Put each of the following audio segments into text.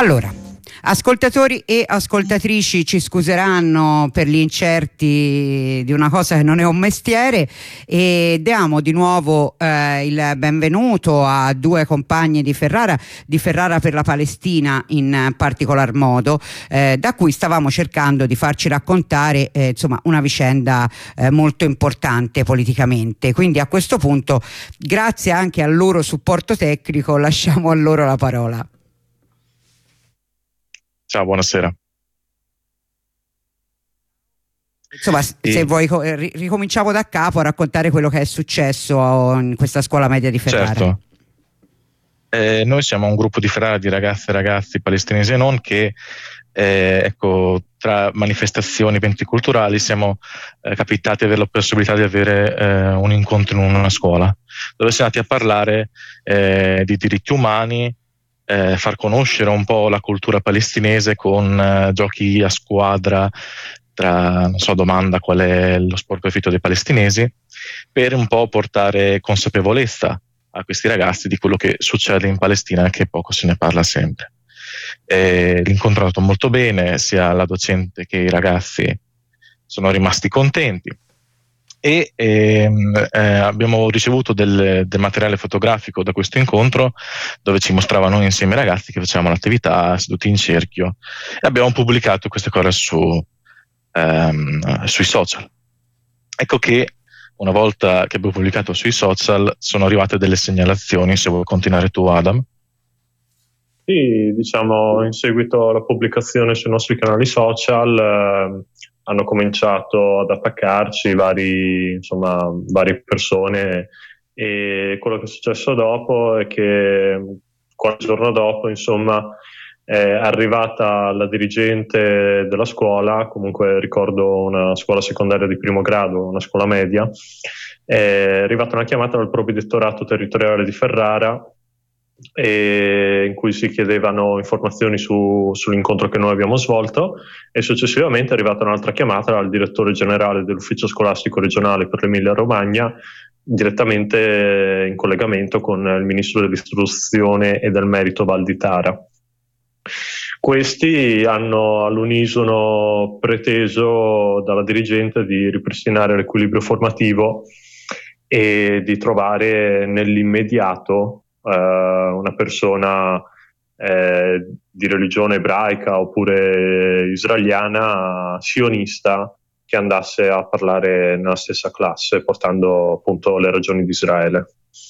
Allora, ascoltatori e ascoltatrici ci scuseranno per gli incerti di una cosa che non è un mestiere, e diamo di nuovo il benvenuto a due compagni di Ferrara per la Palestina in particolar modo, da cui stavamo cercando di farci raccontare insomma una vicenda molto importante politicamente. Quindi a questo punto, grazie anche al loro supporto tecnico, lasciamo a loro la parola. Ciao, buonasera. Insomma, se vuoi ricominciamo da capo a raccontare quello che è successo in questa scuola media di Ferrara. Certo. Noi siamo un gruppo di Ferrara di ragazze e ragazzi palestinesi e non, che tra manifestazioni, eventi culturali siamo capitati ad avere la possibilità di avere un incontro in una scuola dove siamo andati a parlare di diritti umani, far conoscere un po' la cultura palestinese con giochi a squadra tra, non so, domanda qual è lo sport preferito dei palestinesi, per un po' portare consapevolezza a questi ragazzi di quello che succede in Palestina, che poco se ne parla sempre. L'incontro è andato molto bene, sia la docente che i ragazzi sono rimasti contenti. E abbiamo ricevuto del materiale fotografico da questo incontro, dove ci mostravano noi insieme ai ragazzi che facevamo l'attività seduti in cerchio, e abbiamo pubblicato queste cose sui social. Ecco che una volta che abbiamo pubblicato sui social sono arrivate delle segnalazioni. Se vuoi continuare tu, Adam. Sì, diciamo, in seguito alla pubblicazione sui nostri canali social hanno cominciato ad attaccarci varie persone, e quello che è successo dopo è che qualche giorno dopo, insomma, è arrivata la dirigente della scuola, comunque ricordo una scuola secondaria di primo grado, una scuola media, è arrivata una chiamata dal provveditorato territoriale di Ferrara, in cui si chiedevano informazioni sull'incontro che noi abbiamo svolto, e successivamente è arrivata un'altra chiamata dal direttore generale dell'ufficio scolastico regionale per l'Emilia Romagna, direttamente in collegamento con il ministro dell'istruzione e del merito Valditara. Questi hanno all'unisono preteso dalla dirigente di ripristinare l'equilibrio formativo e di trovare nell'immediato una persona di religione ebraica oppure israeliana sionista che andasse a parlare nella stessa classe, portando appunto le ragioni di Israele.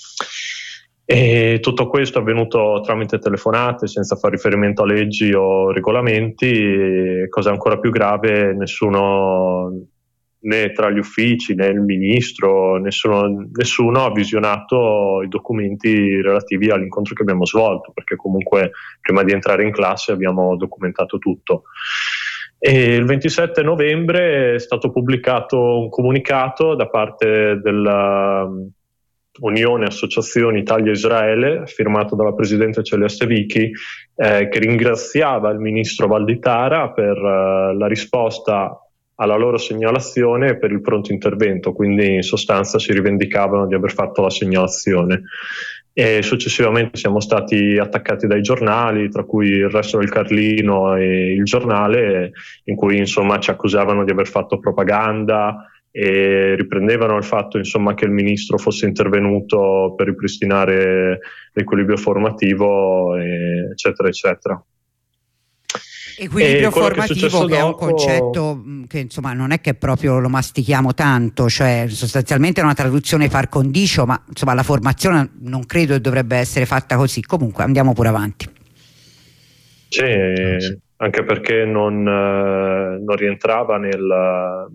E tutto questo è avvenuto tramite telefonate, senza fare riferimento a leggi o regolamenti, e cosa ancora più grave, nessuno, né tra gli uffici né il ministro, nessuno ha visionato i documenti relativi all'incontro che abbiamo svolto, perché comunque prima di entrare in classe abbiamo documentato tutto. E il 27 novembre è stato pubblicato un comunicato da parte della Unione Associazioni Italia-Israele, firmato dalla presidente Celeste Vichi, che ringraziava il ministro Valditara per la risposta alla loro segnalazione e per il pronto intervento. Quindi in sostanza si rivendicavano di aver fatto la segnalazione, e successivamente siamo stati attaccati dai giornali, tra cui il Resto del Carlino e Il Giornale, in cui insomma ci accusavano di aver fatto propaganda e riprendevano il fatto insomma che il ministro fosse intervenuto per ripristinare l'equilibrio formativo, eccetera eccetera. Equilibrio formativo, che è un concetto che insomma non è che proprio lo mastichiamo tanto, cioè sostanzialmente è una traduzione par condicio, ma insomma la formazione non credo che dovrebbe essere fatta così. Comunque andiamo pure avanti. Sì, anche perché non rientrava nella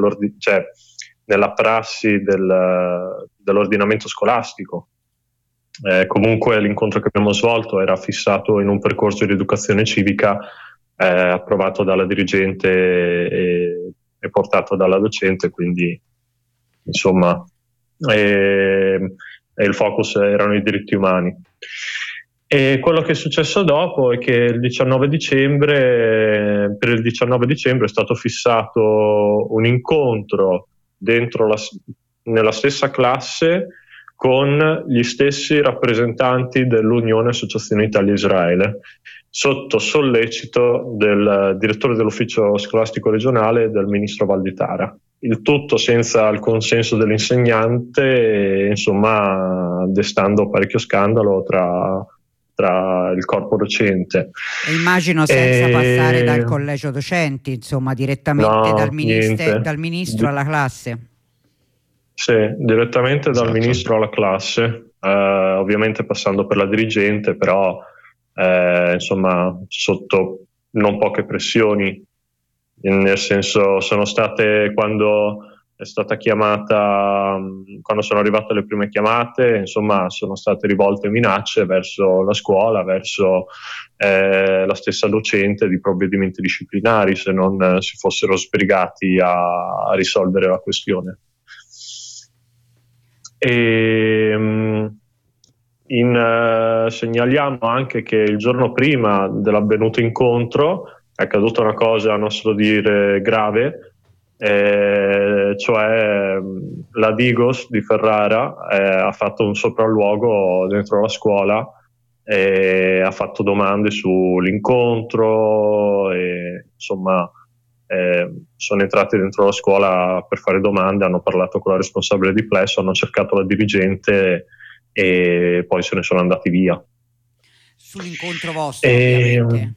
prassi dell'ordinamento scolastico. Comunque l'incontro che abbiamo svolto era fissato in un percorso di educazione civica approvato dalla dirigente e portato dalla docente, quindi insomma il focus erano i diritti umani. E quello che è successo dopo è che per il 19 dicembre è stato fissato un incontro nella stessa classe con gli stessi rappresentanti dell'Unione Associazione Italia-Israele, sotto sollecito del direttore dell'ufficio scolastico regionale e del ministro Valditara. Il tutto senza il consenso dell'insegnante, insomma, destando parecchio scandalo tra il corpo docente. E immagino senza passare dal collegio docenti, insomma, direttamente dal ministro alla classe. Sì, direttamente dal ministro alla classe, ovviamente passando per la dirigente, però insomma sotto non poche pressioni, nel senso sono state quando sono arrivate le prime chiamate, insomma sono state rivolte minacce verso la scuola, verso la stessa docente di provvedimenti disciplinari se non si fossero sbrigati a risolvere la questione. Segnaliamo anche che il giorno prima dell'avvenuto incontro è accaduta una cosa a nostro dire grave, cioè la Digos di Ferrara ha fatto un sopralluogo dentro la scuola e ha fatto domande sull'incontro e insomma sono entrati dentro la scuola per fare domande, hanno parlato con la responsabile di Plesso, hanno cercato la dirigente e poi se ne sono andati via. Sull'incontro vostro, ovviamente?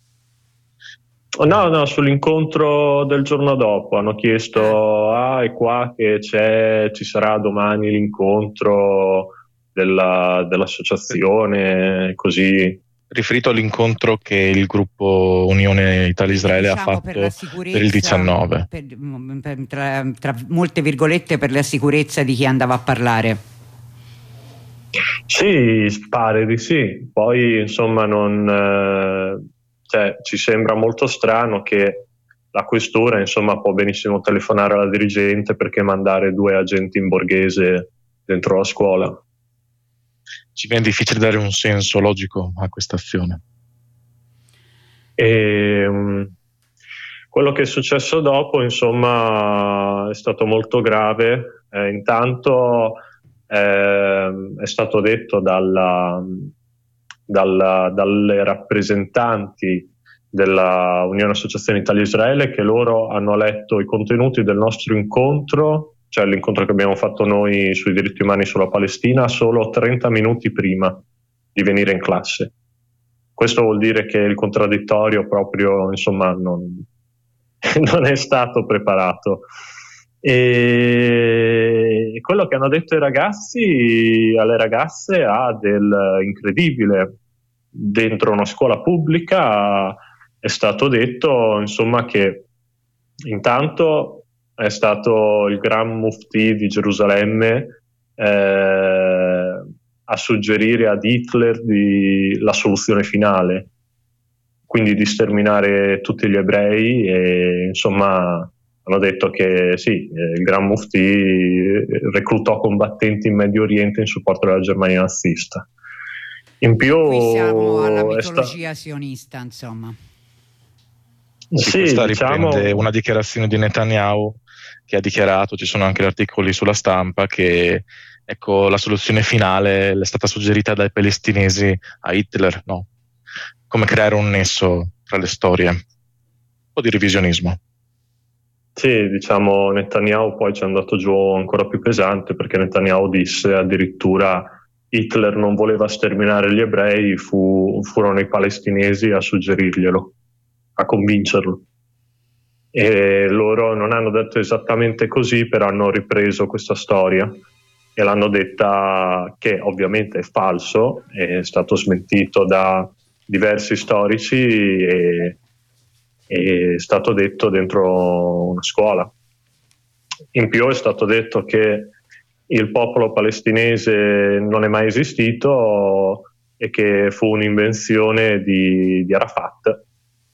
No, sull'incontro del giorno dopo hanno chiesto è qua che ci sarà domani l'incontro dell'associazione, così. Riferito all'incontro che il gruppo Unione Italia-Israele ha fatto per il 19. Tra molte virgolette, per la sicurezza di chi andava a parlare. Sì, pare di sì. Poi insomma ci sembra molto strano che la questura insomma può benissimo telefonare alla dirigente perché mandare 2 agenti in borghese dentro la scuola. Ci viene difficile dare un senso logico a questa azione. Quello che è successo dopo, insomma, è stato molto grave. Intanto è stato detto dalle rappresentanti della Unione Associazione Italia-Israele che loro hanno letto i contenuti del nostro incontro, cioè l'incontro che abbiamo fatto noi sui diritti umani sulla Palestina, solo 30 minuti prima di venire in classe. Questo vuol dire che il contraddittorio proprio, insomma, non è stato preparato. E quello che hanno detto i ragazzi alle ragazze ha del incredibile. Dentro una scuola pubblica è stato detto, insomma, che intanto è stato il Gran Mufti di Gerusalemme a suggerire ad Hitler la soluzione finale, quindi di sterminare tutti gli ebrei, e insomma hanno detto che sì, il Gran Mufti reclutò combattenti in Medio Oriente in supporto della Germania nazista. In più qui siamo alla mitologia sionista, insomma. Sì, questa riprende una dichiarazione di Netanyahu che ha dichiarato, ci sono anche articoli sulla stampa, che ecco, la soluzione finale è stata suggerita dai palestinesi a Hitler, no? Come creare un nesso tra le storie, un po' di revisionismo. Sì, diciamo Netanyahu poi ci è andato giù ancora più pesante, perché Netanyahu disse addirittura Hitler non voleva sterminare gli ebrei, furono i palestinesi a suggerirglielo, a convincerlo. E loro non hanno detto esattamente così, però hanno ripreso questa storia e l'hanno detta, che ovviamente è falso, è stato smentito da diversi storici e è stato detto dentro una scuola. In più è stato detto che il popolo palestinese non è mai esistito e che fu un'invenzione di Arafat.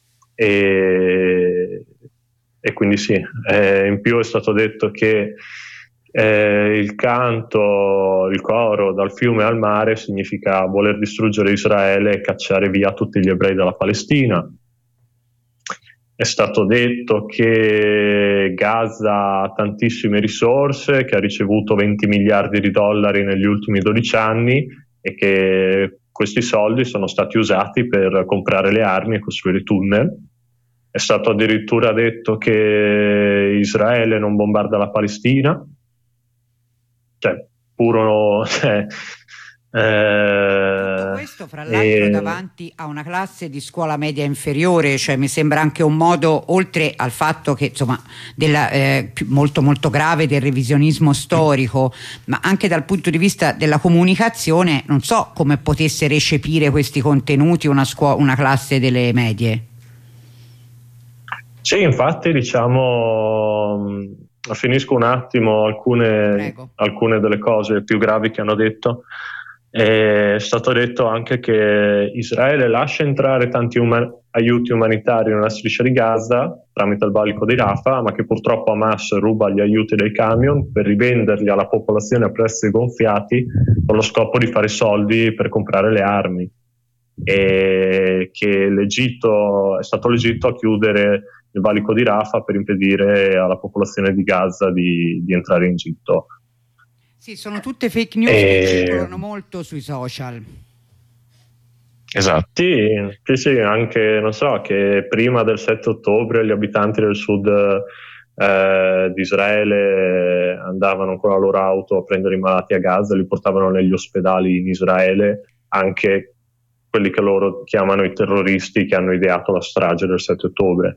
E quindi sì, in più è stato detto che il canto, il coro dal fiume al mare significa voler distruggere Israele e cacciare via tutti gli ebrei dalla Palestina. È stato detto che Gaza ha tantissime risorse, che ha ricevuto 20 miliardi di dollari negli ultimi 12 anni e che questi soldi sono stati usati per comprare le armi e costruire tunnel. È stato addirittura detto che Israele non bombarda la Palestina, Tutto questo fra l'altro davanti a una classe di scuola media inferiore, cioè mi sembra anche un modo, oltre al fatto che insomma molto molto grave del revisionismo storico, ma anche dal punto di vista della comunicazione, non so come potesse recepire questi contenuti una classe delle medie. Sì, infatti finisco un attimo alcune delle cose più gravi che hanno detto. È stato detto anche che Israele lascia entrare tanti aiuti umanitari nella striscia di Gaza tramite il valico di Rafah, ma che purtroppo Hamas ruba gli aiuti dai camion per rivenderli alla popolazione a prezzi gonfiati con lo scopo di fare soldi per comprare le armi, e che è stato l'Egitto a chiudere il valico di Rafah per impedire alla popolazione di Gaza di entrare in Egitto. Sì, sono tutte fake news che circolano molto sui social. Esatto. Sì, anche non so, che prima del 7 ottobre gli abitanti del sud di Israele andavano con la loro auto a prendere i malati a Gaza e li portavano negli ospedali in Israele, anche quelli che loro chiamano i terroristi che hanno ideato la strage del 7 ottobre.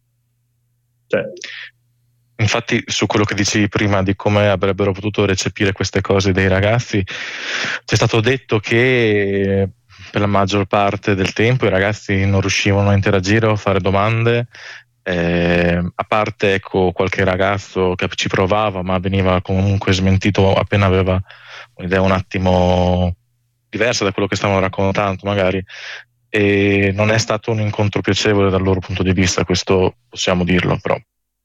Infatti, su quello che dicevi prima di come avrebbero potuto recepire queste cose dei ragazzi, c'è stato detto che per la maggior parte del tempo i ragazzi non riuscivano a interagire o a fare domande, a parte qualche ragazzo che ci provava, ma veniva comunque smentito appena aveva un'idea un attimo diversa da quello che stavano raccontando magari, e non è stato un incontro piacevole dal loro punto di vista, questo possiamo dirlo, però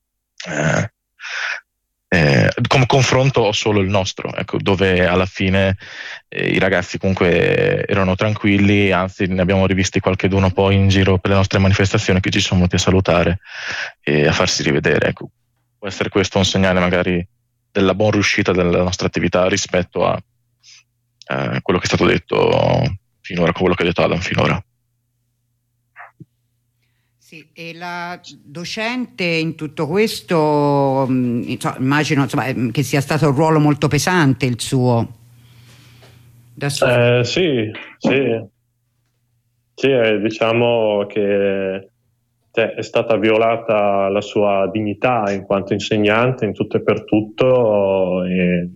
come confronto ho solo il nostro, ecco, dove alla fine i ragazzi comunque erano tranquilli, anzi ne abbiamo rivisti qualcheduno poi in giro per le nostre manifestazioni che ci sono venuti a salutare e a farsi rivedere, ecco. Può essere questo un segnale magari della buona riuscita della nostra attività rispetto a quello che è stato detto finora, quello che ha detto Adam finora. Sì, e la docente in tutto questo, immagino che sia stato un ruolo molto pesante il suo. Sì, diciamo che è stata violata la sua dignità in quanto insegnante in tutto e per tutto, e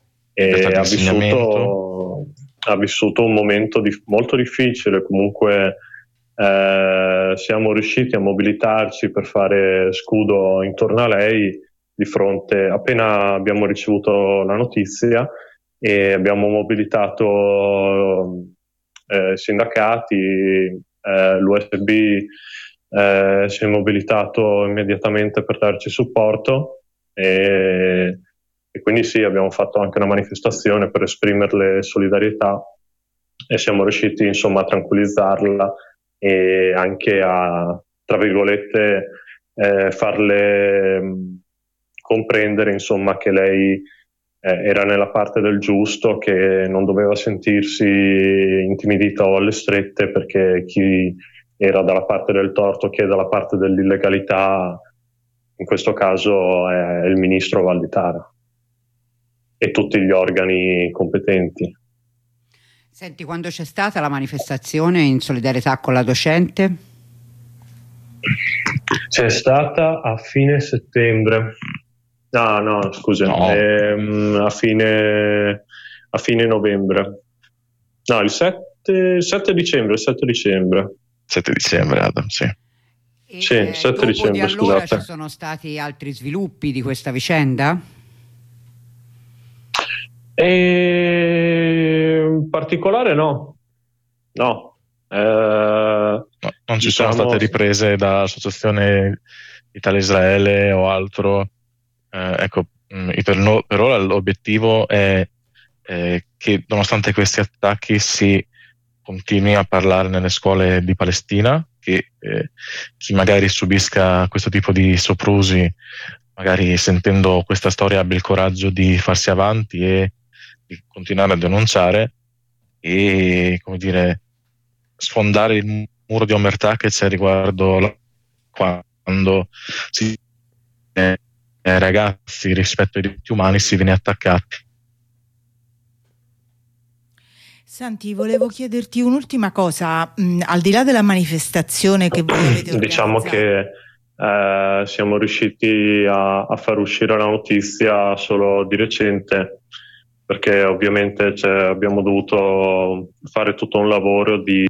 ha vissuto un momento molto difficile. Comunque siamo riusciti a mobilitarci per fare scudo intorno a lei di fronte, appena abbiamo ricevuto la notizia, e abbiamo mobilitato sindacati, l'USB si è mobilitato immediatamente per darci supporto, e quindi sì, abbiamo fatto anche una manifestazione per esprimerle solidarietà e siamo riusciti insomma a tranquillizzarla e anche a, tra virgolette, farle comprendere insomma che lei era nella parte del giusto, che non doveva sentirsi intimidita o alle strette, perché chi era dalla parte del torto, chi è dalla parte dell'illegalità, in questo caso è il ministro Valditara e tutti gli organi competenti. Senti, quando c'è stata la manifestazione in solidarietà con la docente? C'è stata a fine settembre. No, scusa, no. A fine novembre. No, il 7 dicembre. 7 dicembre, Adam, sì. Sì, 7 dicembre, di allora scusate. Ci sono stati altri sviluppi di questa vicenda? In particolare no. Non ci sono state riprese dall'Associazione Italia-Israele o altro. Ecco, per ora l'obiettivo è che nonostante questi attacchi si continui a parlare nelle scuole di Palestina, che chi magari subisca questo tipo di soprusi, magari sentendo questa storia, abbia il coraggio di farsi avanti e di continuare a denunciare e, come dire, sfondare il muro di omertà che c'è riguardo quando si ragazzi rispetto ai diritti umani si viene attaccati. Senti, volevo chiederti un'ultima cosa, al di là della manifestazione che voi avete organizzato. Diciamo che siamo riusciti a far uscire la notizia solo di recente, perché ovviamente abbiamo dovuto fare tutto un lavoro di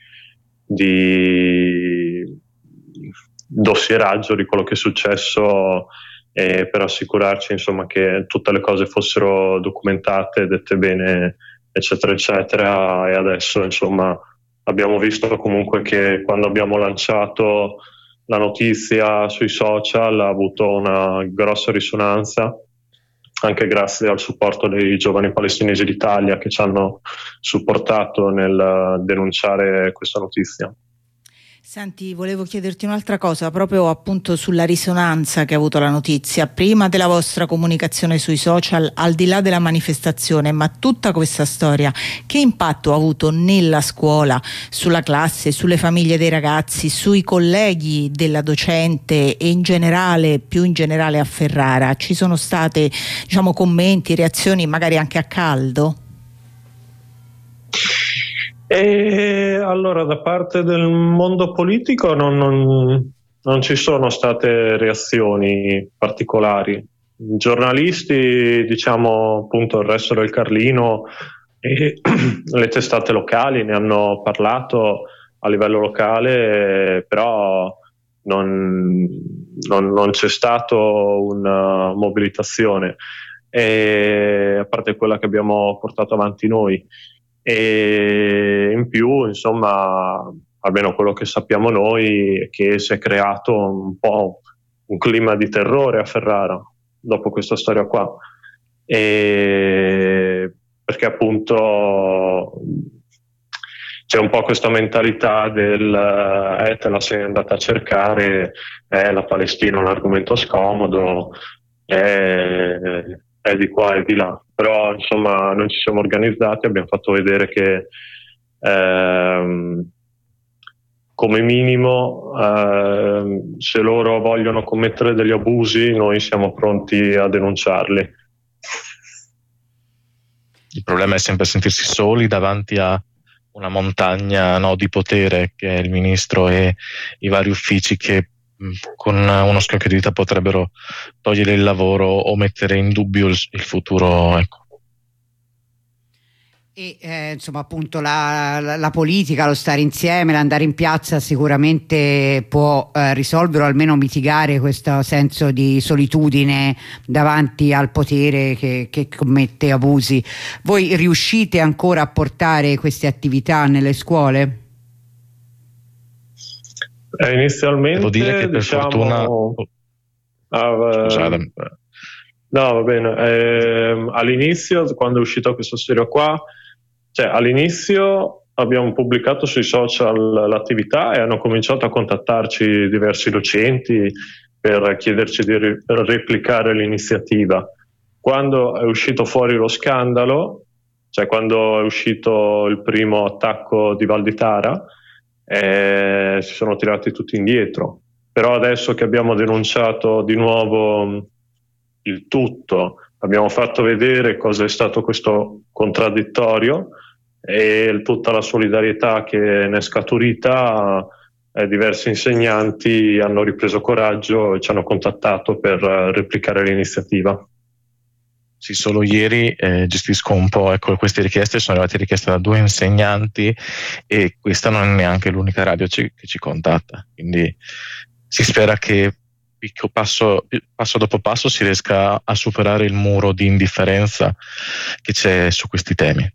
dossieraggio di quello che è successo, per assicurarci insomma che tutte le cose fossero documentate, dette bene, eccetera eccetera. E adesso insomma abbiamo visto comunque che quando abbiamo lanciato la notizia sui social ha avuto una grossa risonanza, anche grazie al supporto dei giovani palestinesi d'Italia che ci hanno supportato nel denunciare questa notizia. Senti, volevo chiederti un'altra cosa, proprio appunto sulla risonanza che ha avuto la notizia, prima della vostra comunicazione sui social, al di là della manifestazione, ma tutta questa storia, che impatto ha avuto nella scuola, sulla classe, sulle famiglie dei ragazzi, sui colleghi della docente e in generale, più in generale a Ferrara? Ci sono state, diciamo, commenti, reazioni magari anche a caldo? E allora, da parte del mondo politico non ci sono state reazioni particolari. I giornalisti, diciamo appunto il Resto del Carlino e le testate locali ne hanno parlato a livello locale, però non c'è stato una mobilitazione, a parte quella che abbiamo portato avanti noi. E in più, insomma, almeno quello che sappiamo noi è che si è creato un po' un clima di terrore a Ferrara dopo questa storia qua, perché appunto c'è un po' questa mentalità del te la sei andata a cercare, la Palestina è un argomento scomodo, è di qua e di là. Però insomma noi ci siamo organizzati, abbiamo fatto vedere che come minimo se loro vogliono commettere degli abusi noi siamo pronti a denunciarli. Il problema è sempre sentirsi soli davanti a una montagna, no, di potere che è il ministro e i vari uffici che con uno schiocco di dita potrebbero togliere il lavoro o mettere in dubbio il futuro, ecco. E insomma appunto la politica, lo stare insieme, l'andare in piazza sicuramente può risolvere o almeno mitigare questo senso di solitudine davanti al potere che commette abusi. Voi riuscite ancora portare queste attività nelle scuole? Inizialmente devo dire che per fortuna no, va bene. All'inizio, quando è uscita questa storia qua, cioè all'inizio abbiamo pubblicato sui social l'attività e hanno cominciato a contattarci diversi docenti per chiederci di replicare l'iniziativa. Quando è uscito fuori lo scandalo, cioè quando è uscito il primo attacco di Val di Tara, si sono tirati tutti indietro. Però adesso che abbiamo denunciato di nuovo il tutto, abbiamo fatto vedere cosa è stato questo contraddittorio e tutta la solidarietà che ne è scaturita, diversi insegnanti hanno ripreso coraggio e ci hanno contattato per replicare l'iniziativa. Sì, solo ieri gestisco un po', ecco, queste richieste sono arrivate richieste da 2 insegnanti e questa non è neanche l'unica radio che ci contatta, quindi si spera che passo dopo passo si riesca a superare il muro di indifferenza che c'è su questi temi.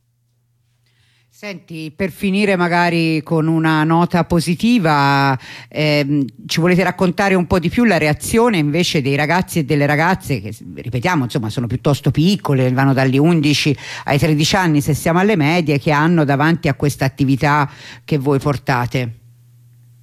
Senti, per finire magari con una nota positiva, ci volete raccontare un po' di più la reazione invece dei ragazzi e delle ragazze che, ripetiamo, insomma sono piuttosto piccole, vanno dagli 11 ai 13 anni se siamo alle medie, che hanno davanti a questa attività che voi portate?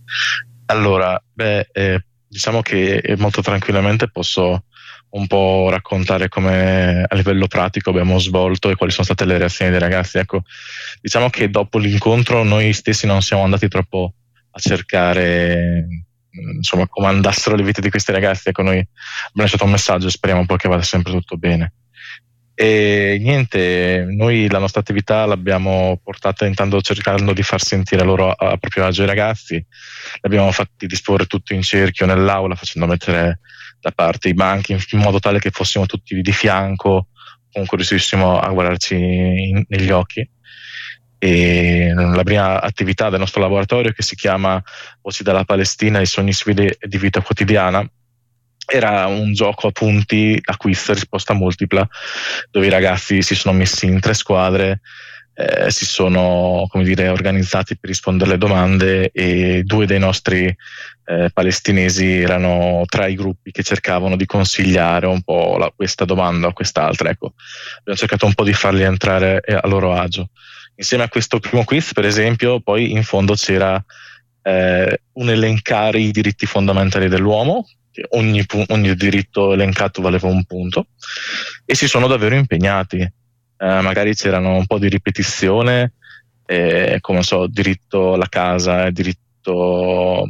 Allora, diciamo che molto tranquillamente posso un po' raccontare come a livello pratico abbiamo svolto e quali sono state le reazioni dei ragazzi. Ecco, diciamo che dopo l'incontro noi stessi non siamo andati troppo a cercare insomma come andassero le vite di questi ragazzi. Ecco, noi abbiamo lasciato un messaggio e speriamo poi che vada sempre tutto bene. E niente, noi la nostra attività l'abbiamo portata intanto cercando di far sentire loro a proprio agio i ragazzi. Li abbiamo fatti disporre tutto in cerchio nell'aula, facendo mettere da parte i banchi in modo tale che fossimo tutti di fianco, comunque riuscissimo a guardarci negli occhi. E la prima attività del nostro laboratorio, che si chiama Voci dalla Palestina, i sogni civili di vita quotidiana, era un gioco a punti a quiz risposta multipla, dove i ragazzi si sono messi in 3 squadre, si sono, come dire, organizzati per rispondere alle domande, e 2 dei nostri palestinesi erano tra i gruppi che cercavano di consigliare un po' questa domanda o quest'altra. Ecco, abbiamo cercato un po' di farli entrare a loro agio. Insieme a questo primo quiz, per esempio, poi in fondo c'era un elencare i diritti fondamentali dell'uomo. Ogni diritto elencato valeva un punto, e si sono davvero impegnati. Magari c'erano un po' di ripetizione, come so, diritto alla casa, diritto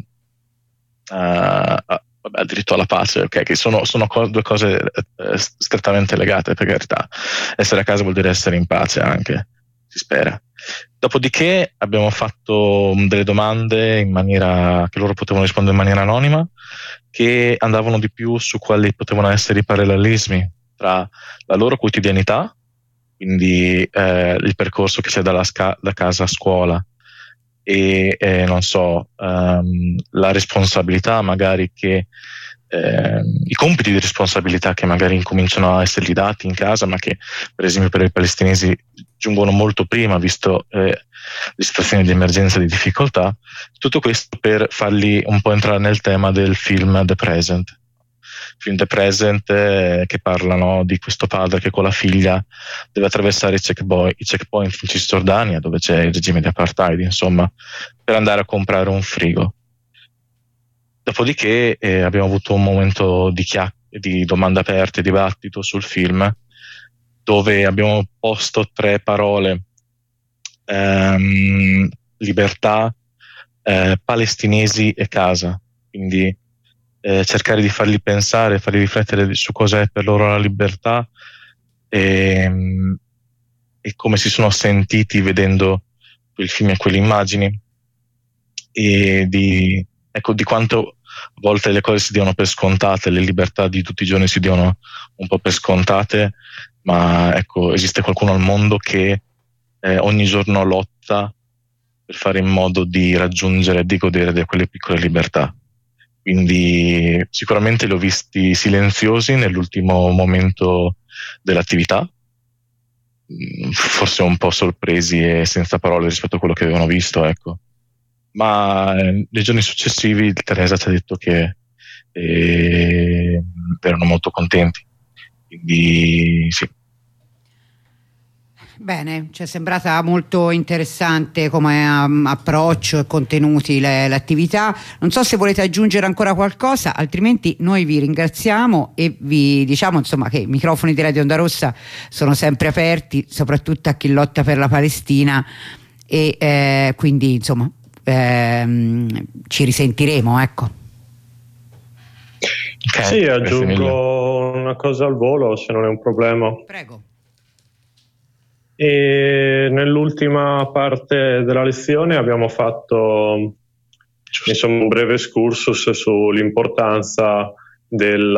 diritto alla pace, okay, che sono 2 cose strettamente legate, per carità. Essere a casa vuol dire essere in pace anche, si spera. Dopodiché abbiamo fatto delle domande in maniera che loro potevano rispondere in maniera anonima, che andavano di più su quali potevano essere i parallelismi tra la loro quotidianità, quindi il percorso che c'è da casa a scuola, e non so, la responsabilità magari che i compiti di responsabilità che magari incominciano a essergli dati in casa, ma che per esempio per i palestinesi giungono molto prima, visto le situazioni di emergenza e di difficoltà. Tutto questo per farli un po' entrare nel tema del film The Present. Film The Present, che parlano di questo padre che con la figlia deve attraversare i checkpoint in Cisgiordania, dove c'è il regime di apartheid, insomma, per andare a comprare un frigo. Dopodiché abbiamo avuto un momento di domande aperte, dibattito sul film, dove abbiamo posto 3 parole: libertà, palestinesi e casa. Quindi cercare di farli pensare, farli riflettere su cosa è per loro la libertà, e come si sono sentiti vedendo quel film e quelle immagini, e di quanto a volte le cose si diano per scontate, le libertà di tutti i giorni si diano un po' per scontate, ma ecco, esiste qualcuno al mondo che ogni giorno lotta per fare in modo di raggiungere e di godere di quelle piccole libertà. Quindi sicuramente li ho visti silenziosi nell'ultimo momento dell'attività, forse un po' sorpresi e senza parole rispetto a quello che avevano visto, ecco. Ma nei giorni successivi Teresa ci ha detto che erano molto contenti, quindi sì. Bene, ci è sembrata molto interessante come approccio e contenuti l'attività. Non so se volete aggiungere ancora qualcosa, altrimenti noi vi ringraziamo e vi diciamo insomma che i microfoni di Radio Onda Rossa sono sempre aperti, soprattutto a chi lotta per la Palestina, e quindi insomma ci risentiremo, ecco. Okay, sì, aggiungo una cosa al volo, se non è un problema. Prego. E nell'ultima parte della lezione abbiamo fatto insomma un breve excursus sull'importanza del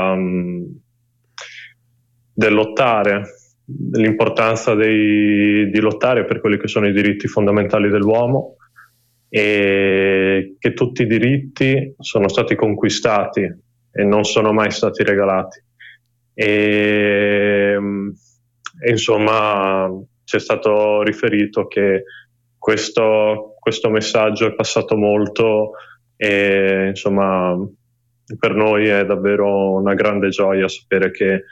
lottare, l'importanza di lottare per quelli che sono i diritti fondamentali dell'uomo, e che tutti i diritti sono stati conquistati e non sono mai stati regalati. E insomma ci è stato riferito che questo messaggio è passato molto, e insomma per noi è davvero una grande gioia sapere che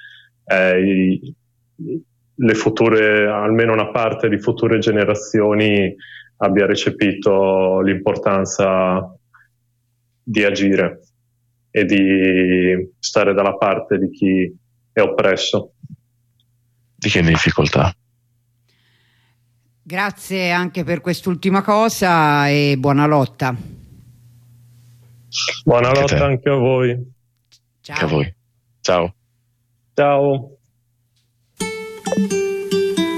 le future, almeno una parte di future generazioni abbia recepito l'importanza di agire e di stare dalla parte di chi è oppresso, di chi è in difficoltà. Grazie anche per quest'ultima cosa e buona lotta. Buona lotta anche a voi. Ciao. Anche a voi. Ciao. Ciao.